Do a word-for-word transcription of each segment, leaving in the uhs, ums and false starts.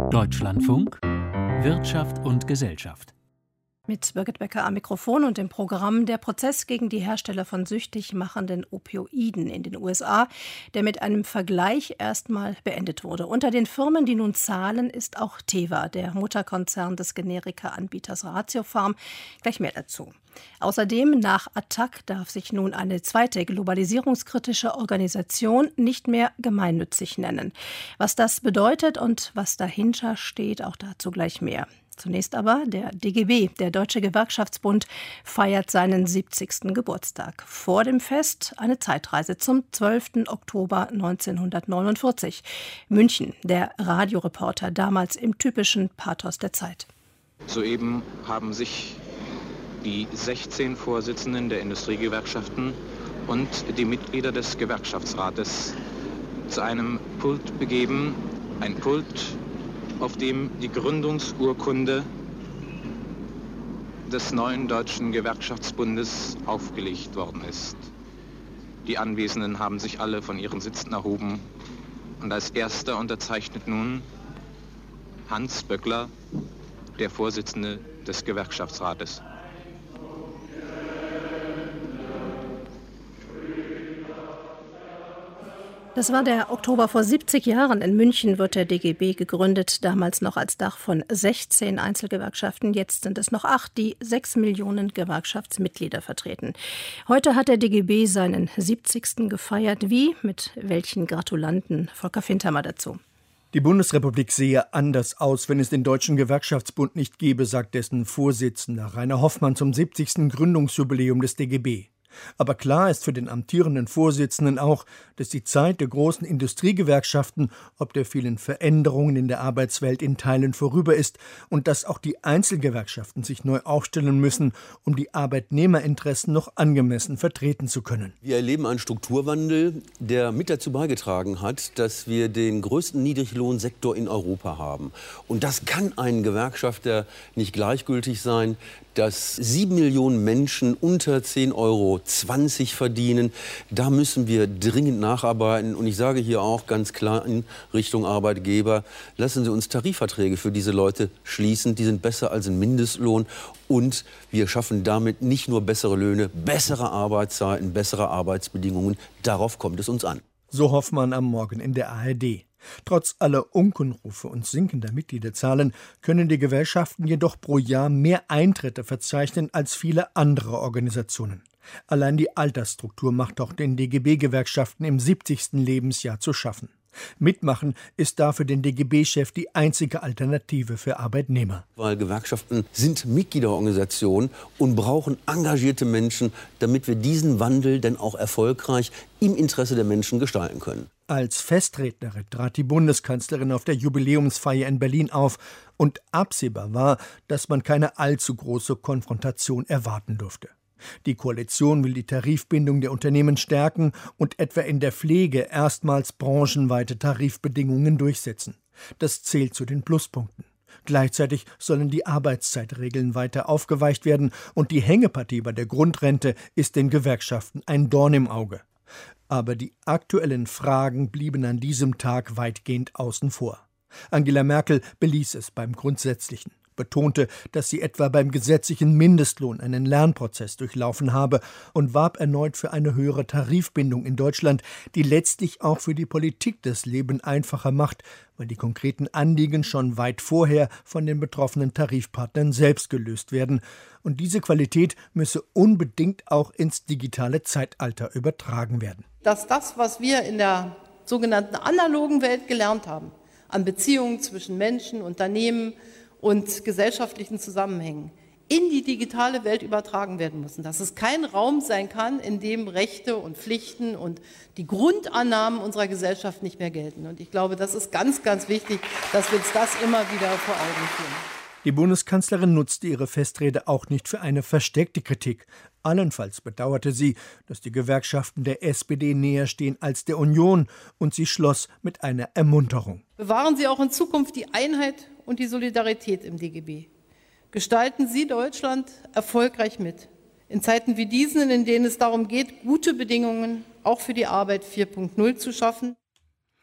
Deutschlandfunk Wirtschaft und Gesellschaft. Mit Birgit Becker am Mikrofon und im Programm der Prozess gegen die Hersteller von süchtig machenden Opioiden in den U S A, der mit einem Vergleich erstmal beendet wurde. Unter den Firmen, die nun zahlen, ist auch Teva, der Mutterkonzern des Generika-Anbieters Ratiopharm. Gleich mehr dazu. Außerdem, nach Attac darf sich nun eine zweite globalisierungskritische Organisation nicht mehr gemeinnützig nennen. Was das bedeutet und was dahinter steht, auch dazu gleich mehr. Zunächst aber der D G B, der Deutsche Gewerkschaftsbund, feiert seinen siebzigsten Geburtstag. Vor dem Fest eine Zeitreise zum zwölften Oktober neunzehnhundertneunundvierzig. München, der Radioreporter, damals im typischen Pathos der Zeit. Soeben haben sich die sechzehn Vorsitzenden der Industriegewerkschaften und die Mitglieder des Gewerkschaftsrates zu einem Pult begeben. Ein Pult, auf dem die Gründungsurkunde des neuen Deutschen Gewerkschaftsbundes aufgelegt worden ist. Die Anwesenden haben sich alle von ihren Sitzen erhoben und als erster unterzeichnet nun Hans Böckler, der Vorsitzende des Gewerkschaftsrates. Das war der Oktober vor siebzig Jahren. In München wird der D G B gegründet, damals noch als Dach von sechzehn Einzelgewerkschaften. Jetzt sind es noch acht, die sechs Millionen Gewerkschaftsmitglieder vertreten. Heute hat der D G B seinen siebzigsten gefeiert. Wie? Mit welchen Gratulanten? Volker Fintermer dazu. Die Bundesrepublik sehe anders aus, wenn es den Deutschen Gewerkschaftsbund nicht gäbe, sagt dessen Vorsitzender Rainer Hoffmann zum siebzigsten Gründungsjubiläum des D G B. Aber klar ist für den amtierenden Vorsitzenden auch, dass die Zeit der großen Industriegewerkschaften ob der vielen Veränderungen in der Arbeitswelt in Teilen vorüber ist und dass auch die Einzelgewerkschaften sich neu aufstellen müssen, um die Arbeitnehmerinteressen noch angemessen vertreten zu können. Wir erleben einen Strukturwandel, der mit dazu beigetragen hat, dass wir den größten Niedriglohnsektor in Europa haben. Und das kann einem Gewerkschafter nicht gleichgültig sein, dass sieben Millionen Menschen unter zehn Euro zwanzig verdienen. Da müssen wir dringend nacharbeiten. Und ich sage hier auch ganz klar in Richtung Arbeitgeber, lassen Sie uns Tarifverträge für diese Leute schließen. Die sind besser als ein Mindestlohn. Und wir schaffen damit nicht nur bessere Löhne, bessere Arbeitszeiten, bessere Arbeitsbedingungen. Darauf kommt es uns an. So Hoffmann am Morgen in der A R D. Trotz aller Unkenrufe und sinkender Mitgliederzahlen können die Gewerkschaften jedoch pro Jahr mehr Eintritte verzeichnen als viele andere Organisationen. Allein die Altersstruktur macht auch den D G B-Gewerkschaften im siebzigsten Lebensjahr zu schaffen. Mitmachen ist da für den D G B-Chef die einzige Alternative für Arbeitnehmer. Weil Gewerkschaften sind Mitgliederorganisationen und brauchen engagierte Menschen, damit wir diesen Wandel dann auch erfolgreich im Interesse der Menschen gestalten können. Als Festrednerin trat die Bundeskanzlerin auf der Jubiläumsfeier in Berlin auf und absehbar war, dass man keine allzu große Konfrontation erwarten durfte. Die Koalition will die Tarifbindung der Unternehmen stärken und etwa in der Pflege erstmals branchenweite Tarifbedingungen durchsetzen. Das zählt zu den Pluspunkten. Gleichzeitig sollen die Arbeitszeitregeln weiter aufgeweicht werden und die Hängepartie bei der Grundrente ist den Gewerkschaften ein Dorn im Auge. Aber die aktuellen Fragen blieben an diesem Tag weitgehend außen vor. Angela Merkel beließ es beim Grundsätzlichen, betonte, dass sie etwa beim gesetzlichen Mindestlohn einen Lernprozess durchlaufen habe und warb erneut für eine höhere Tarifbindung in Deutschland, die letztlich auch für die Politik das Leben einfacher macht, weil die konkreten Anliegen schon weit vorher von den betroffenen Tarifpartnern selbst gelöst werden. Und diese Qualität müsse unbedingt auch ins digitale Zeitalter übertragen werden. Dass das, was wir in der sogenannten analogen Welt gelernt haben, an Beziehungen zwischen Menschen, Unternehmen und gesellschaftlichen Zusammenhängen, in die digitale Welt übertragen werden müssen. Dass es kein Raum sein kann, in dem Rechte und Pflichten und die Grundannahmen unserer Gesellschaft nicht mehr gelten. Und ich glaube, das ist ganz, ganz wichtig, dass wir uns das immer wieder vor Augen führen. Die Bundeskanzlerin nutzte ihre Festrede auch nicht für eine versteckte Kritik. Allenfalls bedauerte sie, dass die Gewerkschaften der S P D näher stehen als der Union, und sie schloss mit einer Ermunterung. Bewahren Sie auch in Zukunft die Einheit und die Solidarität im D G B. Gestalten Sie Deutschland erfolgreich mit. In Zeiten wie diesen, in denen es darum geht, gute Bedingungen auch für die Arbeit vier Punkt null zu schaffen.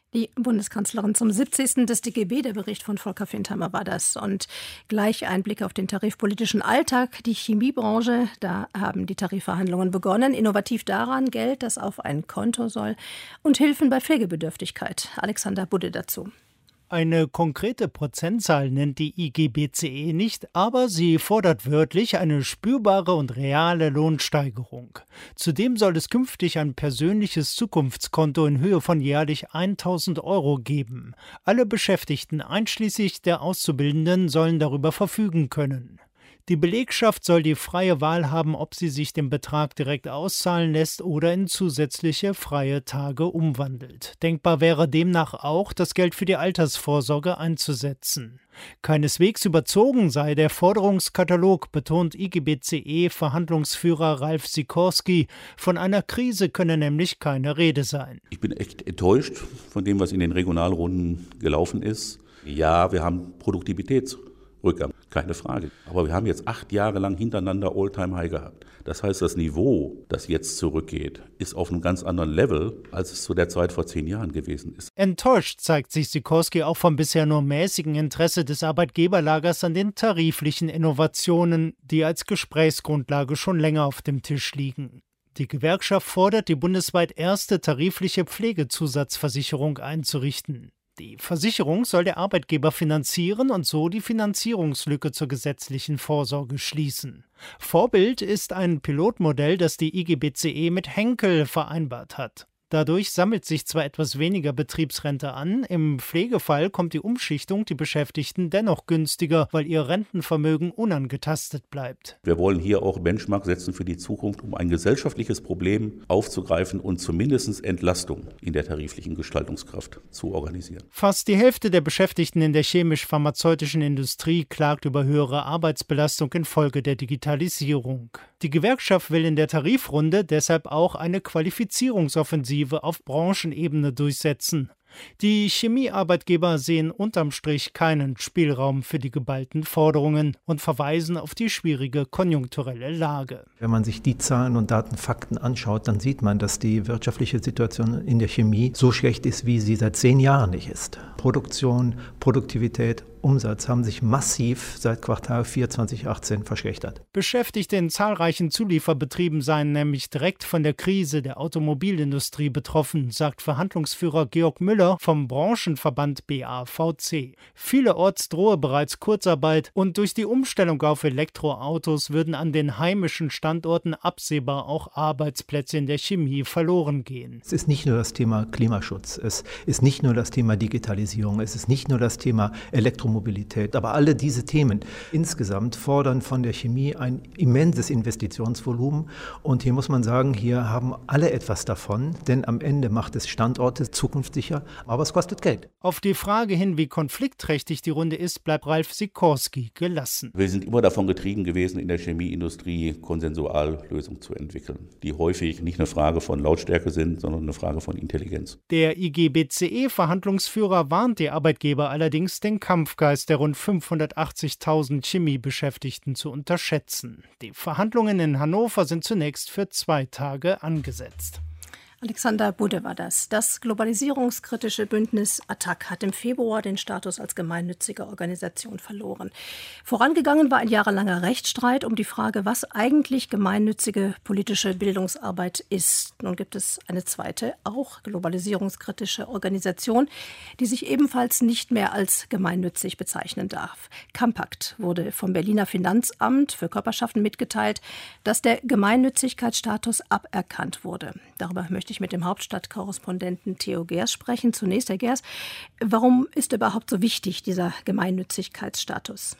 Die Bundeskanzlerin zum siebzigsten des D G B, der Bericht von Volker Fintheimer war das. Und gleich ein Blick auf den tarifpolitischen Alltag. Die Chemiebranche, da haben die Tarifverhandlungen begonnen. Innovativ daran Geld, das auf ein Konto soll und Hilfen bei Pflegebedürftigkeit. Alexander Budde dazu. Eine konkrete Prozentzahl nennt die I G B C E nicht, aber sie fordert wörtlich eine spürbare und reale Lohnsteigerung. Zudem soll es künftig ein persönliches Zukunftskonto in Höhe von jährlich tausend Euro geben. Alle Beschäftigten, einschließlich der Auszubildenden, sollen darüber verfügen können. Die Belegschaft soll die freie Wahl haben, ob sie sich den Betrag direkt auszahlen lässt oder in zusätzliche freie Tage umwandelt. Denkbar wäre demnach auch, das Geld für die Altersvorsorge einzusetzen. Keineswegs überzogen sei der Forderungskatalog, betont I G B C E-Verhandlungsführer Ralf Sikorski. Von einer Krise könne nämlich keine Rede sein. Ich bin echt enttäuscht von dem, was in den Regionalrunden gelaufen ist. Ja, wir haben Produktivitätsrückgang, keine Frage. Aber wir haben jetzt acht Jahre lang hintereinander All-Time-High gehabt. Das heißt, das Niveau, das jetzt zurückgeht, ist auf einem ganz anderen Level, als es zu der Zeit vor zehn Jahren gewesen ist. Enttäuscht zeigt sich Sikorski auch vom bisher nur mäßigen Interesse des Arbeitgeberlagers an den tariflichen Innovationen, die als Gesprächsgrundlage schon länger auf dem Tisch liegen. Die Gewerkschaft fordert, die bundesweit erste tarifliche Pflegezusatzversicherung einzurichten. Die Versicherung soll der Arbeitgeber finanzieren und so die Finanzierungslücke zur gesetzlichen Vorsorge schließen. Vorbild ist ein Pilotmodell, das die I G B C E mit Henkel vereinbart hat. Dadurch sammelt sich zwar etwas weniger Betriebsrente an, im Pflegefall kommt die Umschichtung die Beschäftigten dennoch günstiger, weil ihr Rentenvermögen unangetastet bleibt. Wir wollen hier auch Benchmark setzen für die Zukunft, um ein gesellschaftliches Problem aufzugreifen und zumindest Entlastung in der tariflichen Gestaltungskraft zu organisieren. Fast die Hälfte der Beschäftigten in der chemisch-pharmazeutischen Industrie klagt über höhere Arbeitsbelastung infolge der Digitalisierung. Die Gewerkschaft will in der Tarifrunde deshalb auch eine Qualifizierungsoffensive auf Branchenebene durchsetzen. Die Chemiearbeitgeber sehen unterm Strich keinen Spielraum für die geballten Forderungen und verweisen auf die schwierige konjunkturelle Lage. Wenn man sich die Zahlen und Daten, Fakten anschaut, dann sieht man, dass die wirtschaftliche Situation in der Chemie so schlecht ist, wie sie seit zehn Jahren nicht ist. Produktion, Produktivität, Umsatz haben sich massiv seit Quartal vier zweitausendachtzehn verschlechtert. Beschäftigte in zahlreichen Zulieferbetrieben seien nämlich direkt von der Krise der Automobilindustrie betroffen, sagt Verhandlungsführer Georg Müller vom Branchenverband B A V C. Vielerorts drohe bereits Kurzarbeit und durch die Umstellung auf Elektroautos würden an den heimischen Standorten absehbar auch Arbeitsplätze in der Chemie verloren gehen. Es ist nicht nur das Thema Klimaschutz, es ist nicht nur das Thema Digitalisierung, es ist nicht nur das Thema Elektromobilität, aber alle diese Themen insgesamt fordern von der Chemie ein immenses Investitionsvolumen. Und hier muss man sagen, hier haben alle etwas davon, denn am Ende macht es Standorte zukunftssicher, aber es kostet Geld. Auf die Frage hin, wie konfliktträchtig die Runde ist, bleibt Ralf Sikorski gelassen. Wir sind immer davon getrieben gewesen, in der Chemieindustrie Konsensuallösungen zu entwickeln, die häufig nicht eine Frage von Lautstärke sind, sondern eine Frage von Intelligenz. Der I G B C E-Verhandlungsführer warnt die Arbeitgeber allerdings, den Kampfgeist der rund fünfhundertachtzigtausend Chemiebeschäftigten zu unterschätzen. Die Verhandlungen in Hannover sind zunächst für zwei Tage angesetzt. Alexander Budde war das. Das globalisierungskritische Bündnis A T T A C hat im Februar den Status als gemeinnützige Organisation verloren. Vorangegangen war ein jahrelanger Rechtsstreit um die Frage, was eigentlich gemeinnützige politische Bildungsarbeit ist. Nun gibt es eine zweite, auch globalisierungskritische Organisation, die sich ebenfalls nicht mehr als gemeinnützig bezeichnen darf. Campact wurde vom Berliner Finanzamt für Körperschaften mitgeteilt, dass der Gemeinnützigkeitsstatus aberkannt wurde. Darüber möchte ich mit dem Hauptstadtkorrespondenten Theo Gers sprechen. Zunächst, Herr Gers, warum ist überhaupt so wichtig dieser Gemeinnützigkeitsstatus?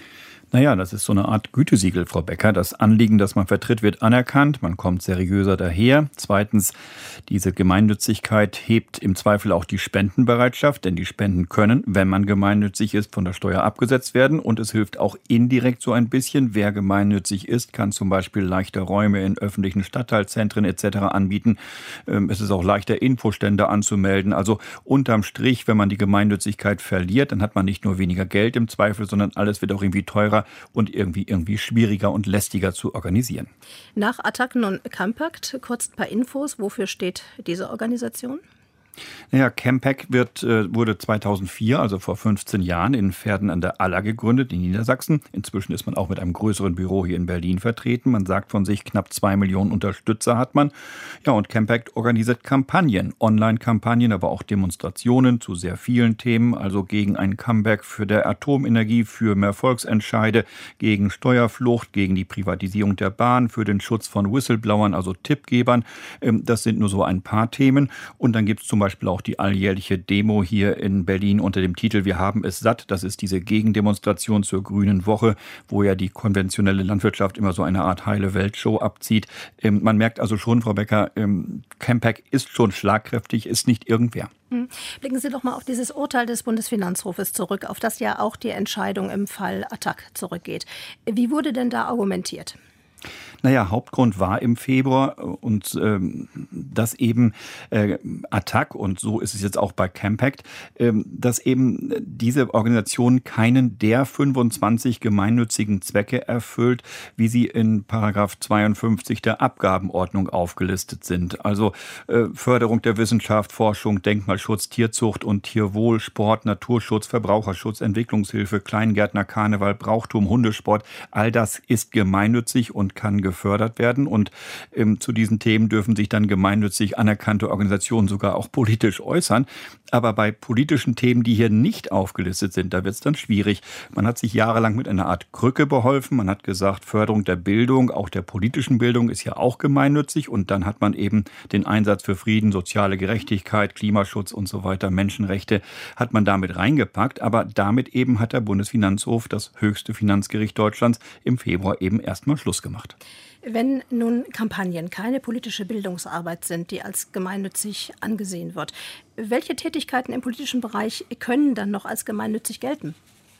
Naja, das ist so eine Art Gütesiegel, Frau Becker. Das Anliegen, das man vertritt, wird anerkannt. Man kommt seriöser daher. Zweitens, diese Gemeinnützigkeit hebt im Zweifel auch die Spendenbereitschaft, denn die Spenden können, wenn man gemeinnützig ist, von der Steuer abgesetzt werden. Und es hilft auch indirekt so ein bisschen. Wer gemeinnützig ist, kann zum Beispiel leichter Räume in öffentlichen Stadtteilzentren et cetera anbieten. Es ist auch leichter, Infostände anzumelden. Also unterm Strich, wenn man die Gemeinnützigkeit verliert, dann hat man nicht nur weniger Geld im Zweifel, sondern alles wird auch irgendwie teurer und irgendwie irgendwie schwieriger und lästiger zu organisieren. Nach A T T A C nun Campact, kurz ein paar Infos. Wofür steht diese Organisation? Naja, Campac wird, äh, wurde zweitausendvier, also vor fünfzehn Jahren, in Verden an der Aller gegründet, in Niedersachsen. Inzwischen ist man auch mit einem größeren Büro hier in Berlin vertreten. Man sagt von sich, knapp zwei Millionen Unterstützer hat man. Ja, und Campac organisiert Kampagnen, Online-Kampagnen, aber auch Demonstrationen zu sehr vielen Themen, also gegen ein Comeback für der Atomenergie, für mehr Volksentscheide, gegen Steuerflucht, gegen die Privatisierung der Bahn, für den Schutz von Whistleblowern, also Tippgebern. Ähm, das sind nur so ein paar Themen. Und dann gibt es zum Beispiel auch die alljährliche Demo hier in Berlin unter dem Titel Wir haben es satt. Das ist diese Gegendemonstration zur Grünen Woche, wo ja die konventionelle Landwirtschaft immer so eine Art heile Weltshow abzieht. Ähm, man merkt also schon, Frau Becker, ähm, Campac ist schon schlagkräftig, ist nicht irgendwer. Blicken Sie doch mal auf dieses Urteil des Bundesfinanzhofes zurück, auf das ja auch die Entscheidung im Fall Attac zurückgeht. Wie wurde denn da argumentiert? Naja, Hauptgrund war im Februar und ähm, dass eben äh, Attac, und so ist es jetzt auch bei Campact, ähm, dass eben diese Organisation keinen der fünfundzwanzig gemeinnützigen Zwecke erfüllt, wie sie in Paragraph zweiundfünfzig der Abgabenordnung aufgelistet sind. Also äh, Förderung der Wissenschaft, Forschung, Denkmalschutz, Tierzucht und Tierwohl, Sport, Naturschutz, Verbraucherschutz, Entwicklungshilfe, Kleingärtner, Karneval, Brauchtum, Hundesport, all das ist gemeinnützig und kann gefördert werden. Und ähm, zu diesen Themen dürfen sich dann gemeinnützig anerkannte Organisationen sogar auch politisch äußern. Aber bei politischen Themen, die hier nicht aufgelistet sind, da wird es dann schwierig. Man hat sich jahrelang mit einer Art Krücke beholfen. Man hat gesagt, Förderung der Bildung, auch der politischen Bildung ist ja auch gemeinnützig. Und dann hat man eben den Einsatz für Frieden, soziale Gerechtigkeit, Klimaschutz und so weiter, Menschenrechte, hat man damit reingepackt. Aber damit eben hat der Bundesfinanzhof, das höchste Finanzgericht Deutschlands, im Februar eben erstmal Schluss gemacht. Wenn nun Kampagnen keine politische Bildungsarbeit sind, die als gemeinnützig angesehen wird, welche Tätigkeiten im politischen Bereich können dann noch als gemeinnützig gelten?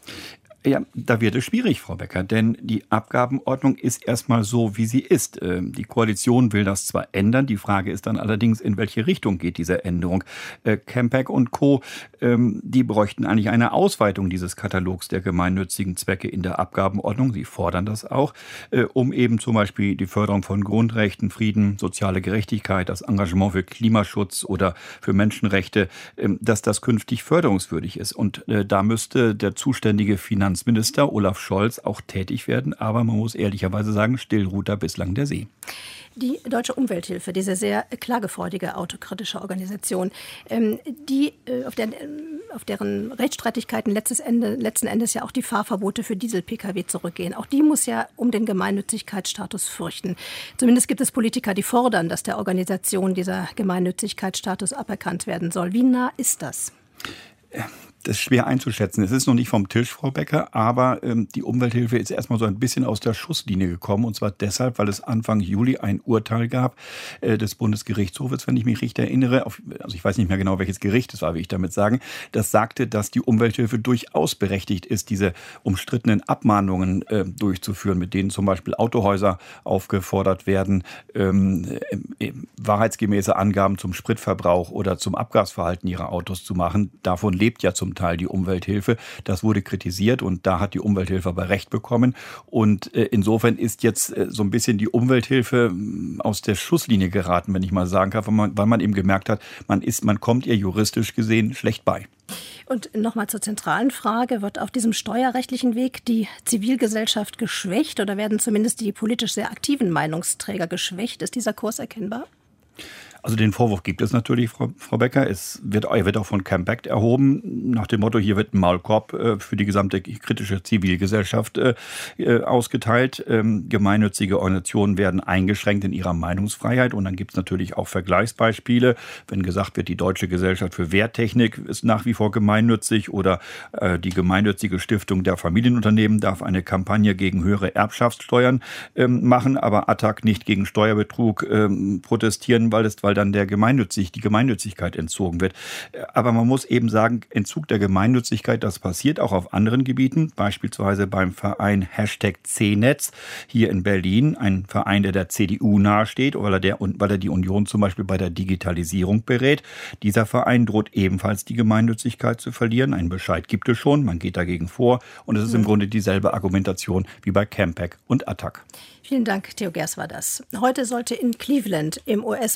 Ja, da wird es schwierig, Frau Becker, denn die Abgabenordnung ist erstmal so, wie sie ist. Die Koalition will das zwar ändern, die Frage ist dann allerdings, in welche Richtung geht diese Änderung. Campac und Co., die bräuchten eigentlich eine Ausweitung dieses Katalogs der gemeinnützigen Zwecke in der Abgabenordnung. Sie fordern das auch, um eben zum Beispiel die Förderung von Grundrechten, Frieden, soziale Gerechtigkeit, das Engagement für Klimaschutz oder für Menschenrechte, dass das künftig förderungswürdig ist. Und da müsste der zuständige Finanzminister Finanzminister Olaf Scholz auch tätig werden. Aber man muss ehrlicherweise sagen, still ruht da bislang der See. Die Deutsche Umwelthilfe, diese sehr klagefreudige, autokritische Organisation, die, auf, der, auf deren Rechtsstreitigkeiten letztes Ende, letzten Endes ja auch die Fahrverbote für Diesel-Pkw zurückgehen, auch die muss ja um den Gemeinnützigkeitsstatus fürchten. Zumindest gibt es Politiker, die fordern, dass der Organisation dieser Gemeinnützigkeitsstatus aberkannt werden soll. Wie nah ist das? Das ist schwer einzuschätzen. Es ist noch nicht vom Tisch, Frau Becker, aber ähm, die Umwelthilfe ist erstmal so ein bisschen aus der Schusslinie gekommen. Und zwar deshalb, weil es Anfang Juli ein Urteil gab äh, des Bundesgerichtshofes, wenn ich mich richtig erinnere. Auf, also ich weiß nicht mehr genau, welches Gericht es war, will ich damit sagen. Das sagte, dass die Umwelthilfe durchaus berechtigt ist, diese umstrittenen Abmahnungen äh, durchzuführen, mit denen zum Beispiel Autohäuser aufgefordert werden, ähm, äh, wahrheitsgemäße Angaben zum Spritverbrauch oder zum Abgasverhalten ihrer Autos zu machen. Davon lebt ja zum Teil die Umwelthilfe. Das wurde kritisiert und da hat die Umwelthilfe aber Recht bekommen. Und äh, insofern ist jetzt äh, so ein bisschen die Umwelthilfe äh, aus der Schusslinie geraten, wenn ich mal sagen kann, weil man, weil man eben gemerkt hat, man ist, man kommt ihr juristisch gesehen schlecht bei. Und nochmal zur zentralen Frage, wird auf diesem steuerrechtlichen Weg die Zivilgesellschaft geschwächt oder werden zumindest die politisch sehr aktiven Meinungsträger geschwächt? Ist dieser Kurs erkennbar? Also den Vorwurf gibt es natürlich, Frau, Frau Becker. Es wird, er wird auch von Campact erhoben, nach dem Motto, hier wird ein Maulkorb äh, für die gesamte kritische Zivilgesellschaft äh, ausgeteilt. Ähm, gemeinnützige Organisationen werden eingeschränkt in ihrer Meinungsfreiheit. Und dann gibt es natürlich auch Vergleichsbeispiele. Wenn gesagt wird, die Deutsche Gesellschaft für Wehrtechnik ist nach wie vor gemeinnützig oder äh, die gemeinnützige Stiftung der Familienunternehmen darf eine Kampagne gegen höhere Erbschaftssteuern ähm, machen, aber Attac nicht gegen Steuerbetrug ähm, protestieren, weil es weil dann der Gemeinnützig, die Gemeinnützigkeit entzogen wird. Aber man muss eben sagen, Entzug der Gemeinnützigkeit, das passiert auch auf anderen Gebieten, beispielsweise beim Verein Hashtag C-Netz hier in Berlin, ein Verein, der der C D U nahesteht, weil er, der, weil er die Union zum Beispiel bei der Digitalisierung berät. Dieser Verein droht ebenfalls die Gemeinnützigkeit zu verlieren. Einen Bescheid gibt es schon, man geht dagegen vor und es ist im Grunde dieselbe Argumentation wie bei Campac und Attac. Vielen Dank, Theo Gers war das. Heute sollte in Cleveland im U S-Bundesstaat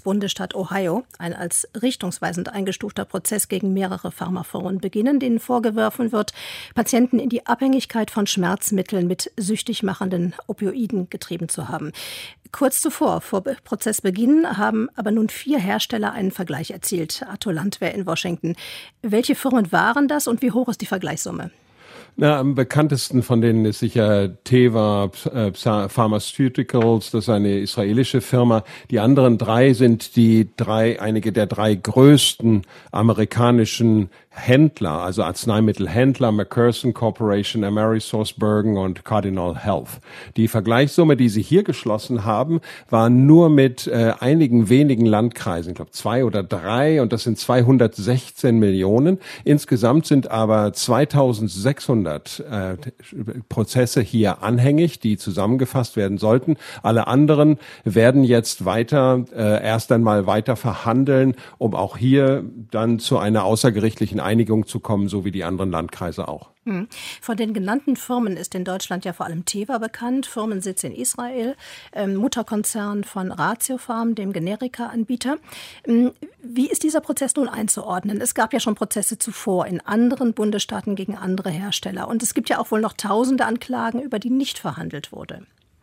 Bundesstaat Ohio ein als richtungsweisend eingestufter Prozess gegen mehrere Pharmafirmen beginnen, denen vorgeworfen wird, Patienten in die Abhängigkeit von Schmerzmitteln mit süchtig machenden Opioiden getrieben zu haben. Kurz zuvor, vor Prozessbeginn, haben aber nun vier Hersteller einen Vergleich erzielt. Arthur Landwehr in Washington. Welche Firmen waren das und wie hoch ist die Vergleichssumme? Na, am bekanntesten von denen ist sicher Teva äh, Pharmaceuticals, das ist eine israelische Firma. Die anderen drei sind die drei, einige der drei größten amerikanischen Händler, also Arzneimittelhändler, McKesson Corporation, AmerisourceBergen und Cardinal Health. Die Vergleichssumme, die sie hier geschlossen haben, war nur mit äh, einigen wenigen Landkreisen, ich glaube zwei oder drei, und das sind zweihundertsechzehn Millionen. Insgesamt sind aber zweitausendsechshundert äh, Prozesse hier anhängig, die zusammengefasst werden sollten. Alle anderen werden jetzt weiter, äh, erst einmal weiter verhandeln, um auch hier dann zu einer außergerichtlichen Einigung zu kommen, so wie die anderen Landkreise auch. Hm. Von den genannten Firmen ist in Deutschland ja vor allem Teva bekannt, Firmensitz in Israel, ähm, Mutterkonzern von Ratiopharm, dem Generika-Anbieter. Ähm, wie ist dieser Prozess nun einzuordnen? Es gab ja schon Prozesse zuvor in anderen Bundesstaaten gegen andere Hersteller. Und es gibt ja auch wohl noch tausende Anklagen, über die nicht verhandelt wurde.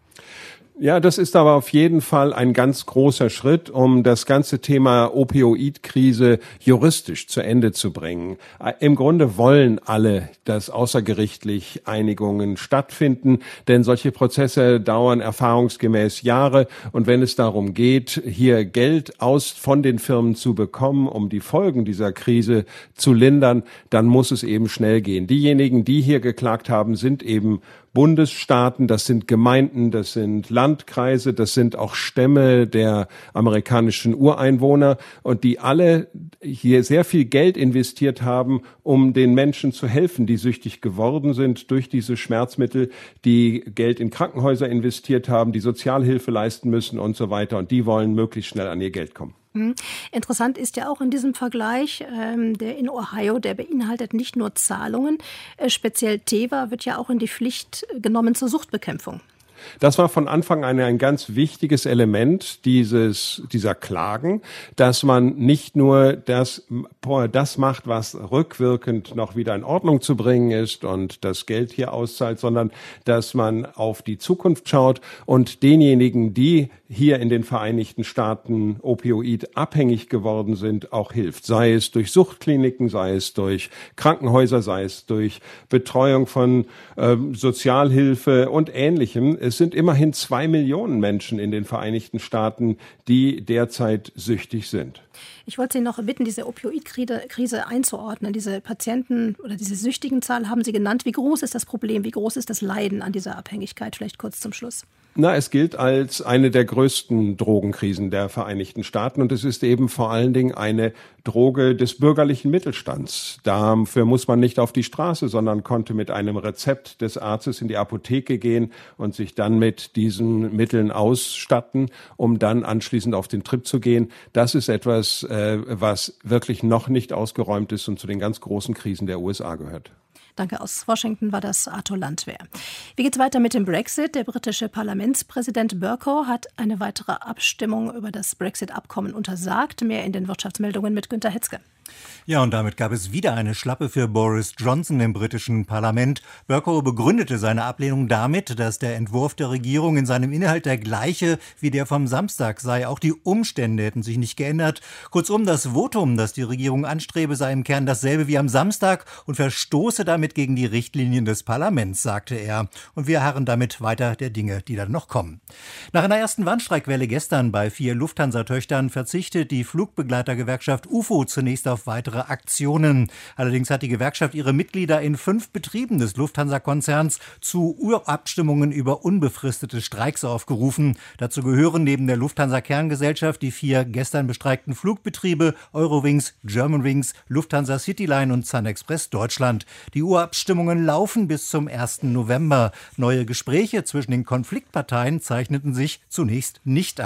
Ja, das ist aber auf jeden Fall ein ganz großer Schritt, um das ganze Thema Opioidkrise juristisch zu Ende zu bringen. Im Grunde wollen alle, dass außergerichtlich Einigungen stattfinden, denn solche Prozesse dauern erfahrungsgemäß Jahre. Und wenn es darum geht, hier Geld aus von den Firmen zu bekommen, um die Folgen dieser Krise zu lindern, dann muss es eben schnell gehen. Diejenigen, die hier geklagt haben, sind eben Bundesstaaten, das sind Gemeinden, das sind Landkreise, das sind auch Stämme der amerikanischen Ureinwohner und die alle hier sehr viel Geld investiert haben, um den Menschen zu helfen, die süchtig geworden sind durch diese Schmerzmittel, die Geld in Krankenhäuser investiert haben, die Sozialhilfe leisten müssen und so weiter. Und die wollen möglichst schnell an ihr Geld kommen. Interessant ist ja auch in diesem Vergleich, ähm, der in Ohio, der beinhaltet nicht nur Zahlungen, äh, speziell Teva wird ja auch in die Pflicht genommen zur Suchtbekämpfung. Das war von Anfang an ein ganz wichtiges Element dieses, dieser Klagen, dass man nicht nur das, das macht, was rückwirkend noch wieder in Ordnung zu bringen ist und das Geld hier auszahlt, sondern dass man auf die Zukunft schaut und denjenigen, die hier in den Vereinigten Staaten opioidabhängig geworden sind, auch hilft. Sei es durch Suchtkliniken, sei es durch Krankenhäuser, sei es durch Betreuung von ähm, Sozialhilfe und Ähnlichem. Es sind immerhin zwei Millionen Menschen in den Vereinigten Staaten, die derzeit süchtig sind. Ich wollte Sie noch bitten, diese Opioidkrise einzuordnen. Diese Patienten oder diese Süchtigenzahl haben Sie genannt. Wie groß ist das Problem? Wie groß ist das Leiden an dieser Abhängigkeit? Vielleicht kurz zum Schluss. Na, es gilt als eine der größten Drogenkrisen der Vereinigten Staaten und es ist eben vor allen Dingen eine Droge des bürgerlichen Mittelstands. Dafür muss man nicht auf die Straße, sondern konnte mit einem Rezept des Arztes in die Apotheke gehen und sich dann mit diesen Mitteln ausstatten, um dann anschließend auf den Trip zu gehen. Das ist etwas, äh, was wirklich noch nicht ausgeräumt ist und zu den ganz großen Krisen der U S A gehört. Danke, aus Washington war das Arthur Landwehr. Wie geht's weiter mit dem Brexit? Der britische Parlamentspräsident Bercow hat eine weitere Abstimmung über das Brexit-Abkommen untersagt. Mehr in den Wirtschaftsmeldungen mit Günter Hetzke. Ja, und damit gab es wieder eine Schlappe für Boris Johnson im britischen Parlament. Bercow begründete seine Ablehnung damit, dass der Entwurf der Regierung in seinem Inhalt der gleiche wie der vom Samstag sei. Auch die Umstände hätten sich nicht geändert. Kurzum, das Votum, das die Regierung anstrebe, sei im Kern dasselbe wie am Samstag und verstoße damit gegen die Richtlinien des Parlaments, sagte er. Und wir harren damit weiter der Dinge, die dann noch kommen. Nach einer ersten Warnstreikwelle gestern bei vier Lufthansa-Töchtern verzichtet die Flugbegleitergewerkschaft U F O zunächst auf weitere Aktionen. Allerdings hat die Gewerkschaft ihre Mitglieder in fünf Betrieben des Lufthansa-Konzerns zu Urabstimmungen über unbefristete Streiks aufgerufen. Dazu gehören neben der Lufthansa-Kerngesellschaft die vier gestern bestreikten Flugbetriebe Eurowings, Germanwings, Lufthansa Cityline und SunExpress Deutschland. Die Urabstimmungen laufen bis zum ersten November. Neue Gespräche zwischen den Konfliktparteien zeichneten sich zunächst nicht ab.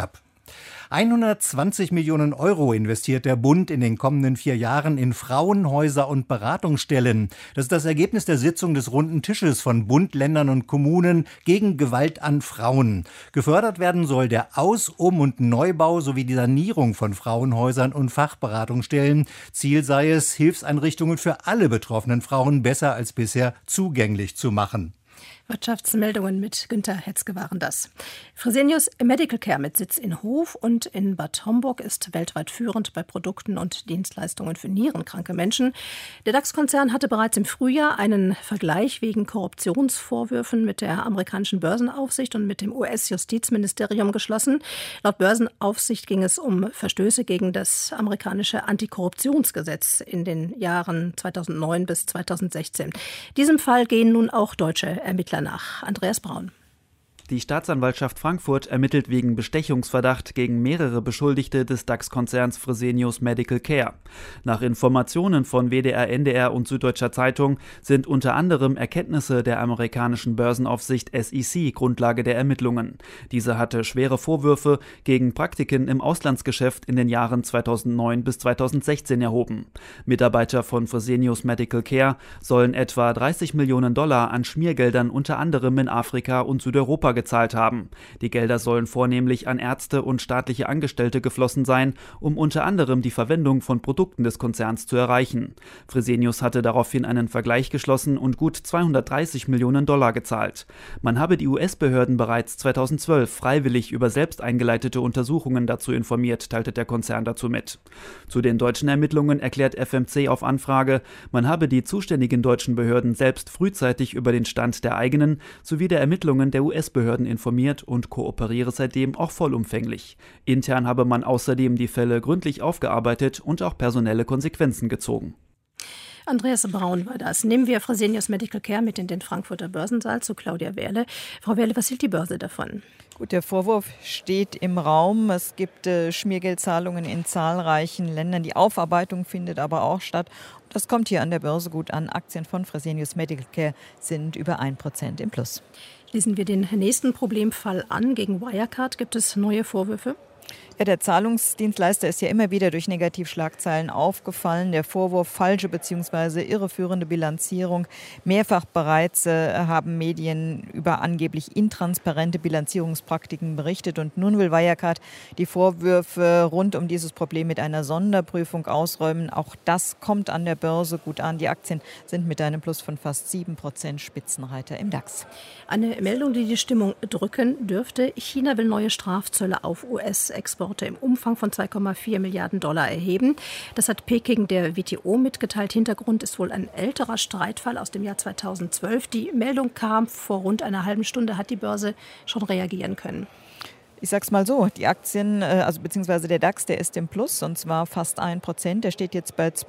hundertzwanzig Millionen Euro investiert der Bund in den kommenden vier Jahren in Frauenhäuser und Beratungsstellen. Das ist das Ergebnis der Sitzung des Runden Tisches von Bund, Ländern und Kommunen gegen Gewalt an Frauen. Gefördert werden soll der Aus-, Um- und Neubau sowie die Sanierung von Frauenhäusern und Fachberatungsstellen. Ziel sei es, Hilfseinrichtungen für alle betroffenen Frauen besser als bisher zugänglich zu machen. Wirtschaftsmeldungen mit Günter Hetzke waren das. Fresenius Medical Care mit Sitz in Hof und in Bad Homburg ist weltweit führend bei Produkten und Dienstleistungen für nierenkranke Menschen. Der DAX-Konzern hatte bereits im Frühjahr einen Vergleich wegen Korruptionsvorwürfen mit der amerikanischen Börsenaufsicht und mit dem U S-Justizministerium geschlossen. Laut Börsenaufsicht ging es um Verstöße gegen das amerikanische Antikorruptionsgesetz in den Jahren zweitausendneun bis zweitausendsechzehn. Diesem Fall gehen nun auch deutsche Ermittler nach. Andreas Braun. Die Staatsanwaltschaft Frankfurt ermittelt wegen Bestechungsverdacht gegen mehrere Beschuldigte des DAX-Konzerns Fresenius Medical Care. Nach Informationen von W D R, N D R und Süddeutscher Zeitung sind unter anderem Erkenntnisse der amerikanischen Börsenaufsicht S E C Grundlage der Ermittlungen. Diese hatte schwere Vorwürfe gegen Praktiken im Auslandsgeschäft in den Jahren zweitausendneun bis zweitausendsechzehn erhoben. Mitarbeiter von Fresenius Medical Care sollen etwa dreißig Millionen Dollar an Schmiergeldern unter anderem in Afrika und Südeuropa gezahlt haben. Die Gelder sollen vornehmlich an Ärzte und staatliche Angestellte geflossen sein, um unter anderem die Verwendung von Produkten des Konzerns zu erreichen. Fresenius hatte daraufhin einen Vergleich geschlossen und gut zweihundertdreißig Millionen Dollar gezahlt. Man habe die U S-Behörden bereits zweitausendzwölf freiwillig über selbst eingeleitete Untersuchungen dazu informiert, teilte der Konzern dazu mit. Zu den deutschen Ermittlungen erklärt F M C auf Anfrage, man habe die zuständigen deutschen Behörden selbst frühzeitig über den Stand der eigenen sowie der Ermittlungen der U S-Behörden informiert und kooperiere seitdem auch vollumfänglich. Intern habe man außerdem die Fälle gründlich aufgearbeitet und auch personelle Konsequenzen gezogen. Andreas Braun war das. Nehmen wir Fresenius Medical Care mit in den Frankfurter Börsensaal zu Claudia Wehrle. Frau Wehrle, was hielt die Börse davon? Gut, der Vorwurf steht im Raum. Es gibt äh, Schmiergeldzahlungen in zahlreichen Ländern. Die Aufarbeitung findet aber auch statt. Das kommt hier an der Börse gut an. Aktien von Fresenius Medical Care sind über ein Prozent im Plus. Schließen wir den nächsten Problemfall an. Gegen Wirecard gibt es neue Vorwürfe. Ja, der Zahlungsdienstleister ist ja immer wieder durch Negativschlagzeilen aufgefallen. Der Vorwurf falsche bzw. irreführende Bilanzierung. Mehrfach bereits äh, haben Medien über angeblich intransparente Bilanzierungspraktiken berichtet. Und nun will Wirecard die Vorwürfe rund um dieses Problem mit einer Sonderprüfung ausräumen. Auch das kommt an der Börse gut an. Die Aktien sind mit einem Plus von fast sieben Prozent Spitzenreiter im DAX. Eine Meldung, die die Stimmung drücken dürfte. China will neue Strafzölle auf U S-Exporte im Umfang von zwei Komma vier Milliarden Dollar erheben. Das hat Peking der W T O mitgeteilt. Hintergrund ist wohl ein älterer Streitfall aus dem Jahr zweitausendzwölf. Die Meldung kam vor rund einer halben Stunde, hat die Börse schon reagieren können. Ich sag's mal so, die Aktien, also beziehungsweise der DAX, der ist im Plus und zwar fast ein Prozent. Der steht jetzt bei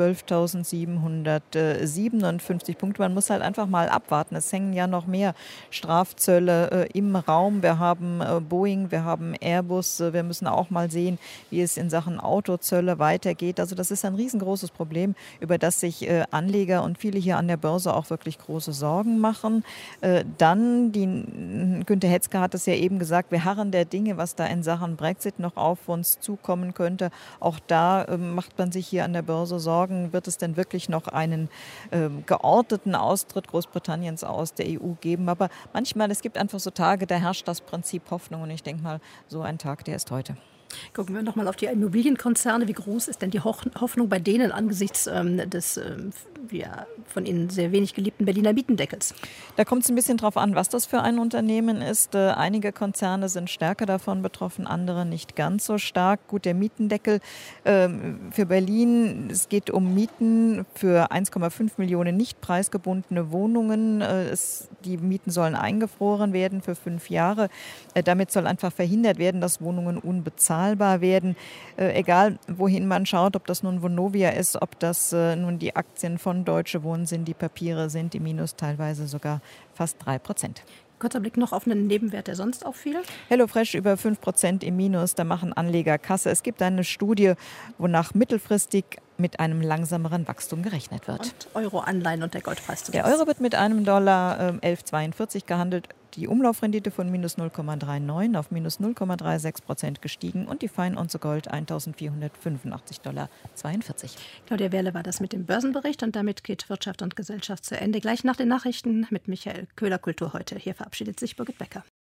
zwölftausendsiebenhundertsiebenundfünfzig Punkte. Man muss halt einfach mal abwarten. Es hängen ja noch mehr Strafzölle äh, im Raum. Wir haben äh, Boeing, wir haben Airbus. Wir müssen auch mal sehen, wie es in Sachen Autozölle weitergeht. Also das ist ein riesengroßes Problem, über das sich äh, Anleger und viele hier an der Börse auch wirklich große Sorgen machen. Äh, dann, die, Günter Hetzke hat es ja eben gesagt, wir harren der Dinge, was da in Sachen Brexit noch auf uns zukommen könnte. Auch da äh, macht man sich hier an der Börse Sorgen. Wird es denn wirklich noch einen äh, geordneten Austritt Großbritanniens aus der E U geben? Aber manchmal, es gibt einfach so Tage, da herrscht das Prinzip Hoffnung. Und ich denke mal, so ein Tag, der ist heute. Gucken wir noch mal auf die Immobilienkonzerne. Wie groß ist denn die Hoffnung bei denen angesichts ähm, des ähm, ja, von Ihnen sehr wenig geliebten Berliner Mietendeckels? Da kommt es ein bisschen drauf an, was das für ein Unternehmen ist. Äh, einige Konzerne sind stärker davon betroffen, andere nicht ganz so stark. Gut, der Mietendeckel äh, für Berlin, es geht um Mieten für eins Komma fünf Millionen nicht preisgebundene Wohnungen. Äh, es, die Mieten sollen eingefroren werden für fünf Jahre. Äh, damit soll einfach verhindert werden, dass Wohnungen unbezahlt werden. Äh, egal, wohin man schaut, ob das nun Vonovia ist, ob das äh, nun die Aktien von Deutsche Wohnen sind, die Papiere sind im Minus, teilweise sogar fast drei Prozent. Kurzer Blick noch auf einen Nebenwert, der sonst auffiel. HelloFresh über fünf Prozent im Minus, da machen Anleger Kasse. Es gibt eine Studie, wonach mittelfristig mit einem langsameren Wachstum gerechnet wird. Und Euro-Anleihen und der Goldpreis. Der Euro wird mit einem Dollar äh, elf Komma zweiundvierzig gehandelt. Die Umlaufrendite von minus null Komma neununddreißig auf minus null Komma sechsunddreißig Prozent gestiegen und die Feinunze Gold eintausendvierhundertfünfundachtzig Komma zweiundvierzig Dollar. Claudia Wehrle war das mit dem Börsenbericht und damit geht Wirtschaft und Gesellschaft zu Ende. Gleich nach den Nachrichten mit Michael Köhler, Kultur heute. Hier verabschiedet sich Birgit Becker.